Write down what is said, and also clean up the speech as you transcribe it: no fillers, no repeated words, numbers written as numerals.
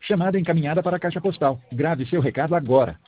Chamada encaminhada para a caixa postal. Grave seu recado agora.